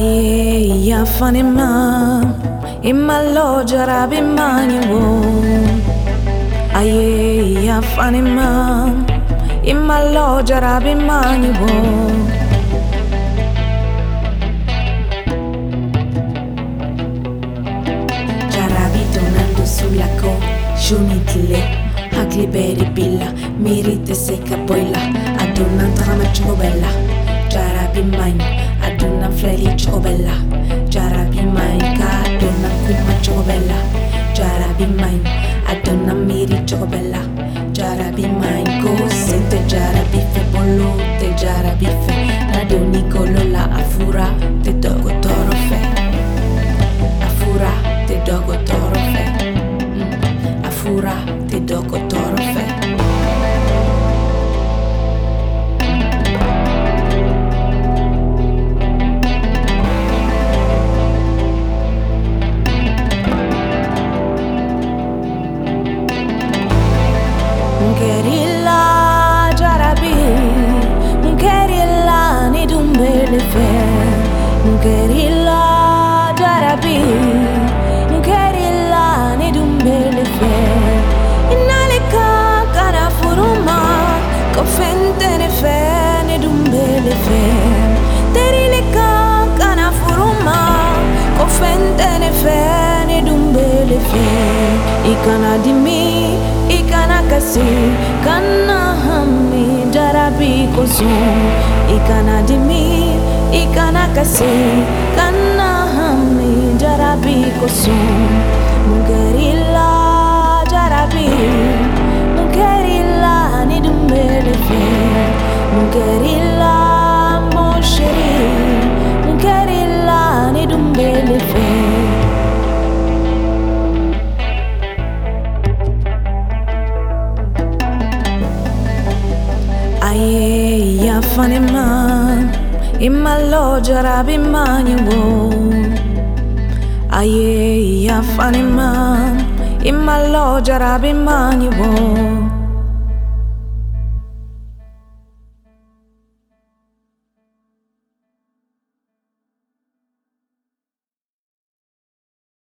Aye, ya funny man, in my lord, jarabi man you won't. Aye, ya funny man, in my lord, jarabi man you won't. Jarabi donando sulla cosciunitile, hagli beri billa, mirite secca boila, adonanta la maggio bella, jarabi man. Aduna fleli chobella, jarabi main ka aduna kuma chobella, jarabi main aduna miri chobella, jarabi main go sente jarabi fe bolo te jarabi fe radoni kolola afura te dogo toro fe, afura te dogo toro fe, afura te dogo toro fe. Mkerilla jarabi, mkerilla ni dumbele fe. Mkerilla jarabi, mkerilla ni dumbele fe. Inalika kana furuma, kofente ne fe ni dumbele fe. Terilika kana furuma, kofente ne fe ni dumbele fe. Ikana dimi. Ikana kasi kana hami jarabi kusum. Ikana dimi, ikana kasi kana hami jarabi kusum. Mkerilla jarabi, mkerilla ni dumbele fe. Mkerilla mon chéri, mkerilla ni dumbele fe. Aye, ya funny man, in my lord, jarabi man you won't. Aye, ya funny man, in my lord, jarabi man you won't.